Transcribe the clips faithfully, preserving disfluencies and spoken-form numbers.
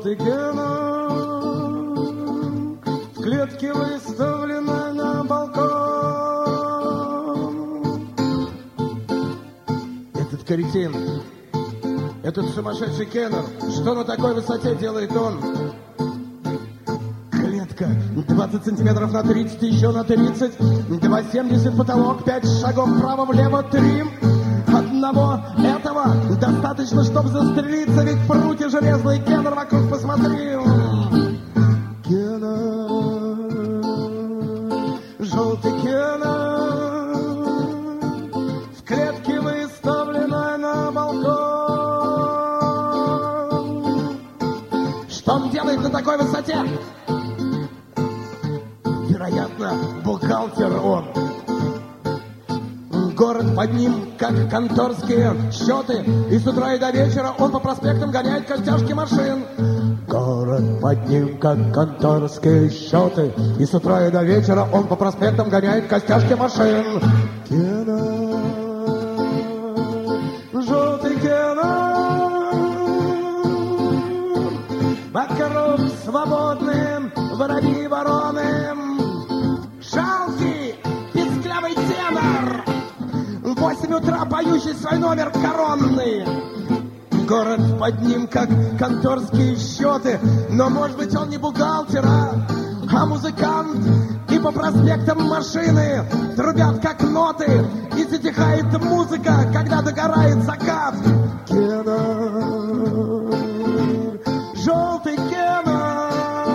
желтый Кеннер в клетке выставленной на балкон. Этот каретин, этот сумасшедший Кеннер, что на такой высоте делает он? Клетка двадцать сантиметров на тридцать, еще на тридцать, два семьдесят потолок, пять шагов вправо-влево, три. Одного этого достаточно, чтобы застрелиться, ведь прутья железные. Кеннер, вокруг посмотри. Кеннер, желтый Кеннер в клетке выставленной на балкон. Что он делает на такой высоте? Вероятно, бухгалтер он. Город под ним, как конторские счеты, и с утра и до вечера он по проспектам гоняет костяшки машин. Город под ним, как конторские счеты, и с утра и до вечера он по проспектам гоняет костяшки машин. Кеннер, желтый Кеннер, вокруг свободные воробьи вороны. Жалкий, песклявый тенор, в восемь утра поющий свой номер коронный. Город под ним, как конторские счеты, но, может быть, он не бухгалтер, а, а музыкант. И по проспектам машины трубят, как ноты, и затихает музыка, когда догорает закат. Кеннер, желтый Кеннер,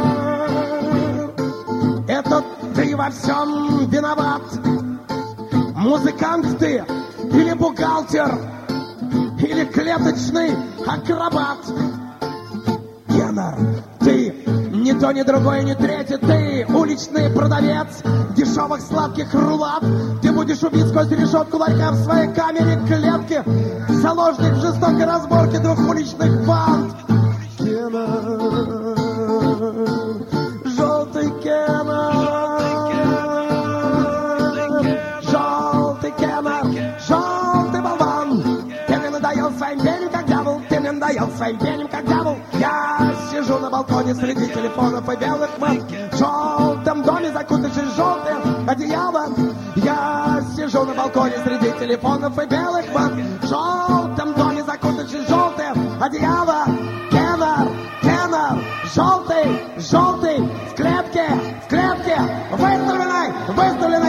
это ты во всем виноват. Музыкант ты или бухгалтер, или клеточный акробат. Кеннер, ты ни то, ни другое, ни третье. Ты уличный продавец дешевых сладких рулат. Ты будешь убить сквозь решетку ларька в своей камере клетки. Заложник в жестокой разборке двух уличных банд. Кеннер, желтый Кеннер, желтый Кеннер, желтый болван. Ты мне надоел своим пением, как дьявол. Ты мне надоел своим пением, как дьявол. Я сижу на балконе среди телефонов и белых мат. В желтом доме, закутавшись в желтое одеяло. Я сижу на балконе среди телефонов и белых мат. В желтом доме, закутавшись в желтое одеяло. Кеннер, Кеннер, желтый, желтый, в клетке, в клетке, выставленной, выставленной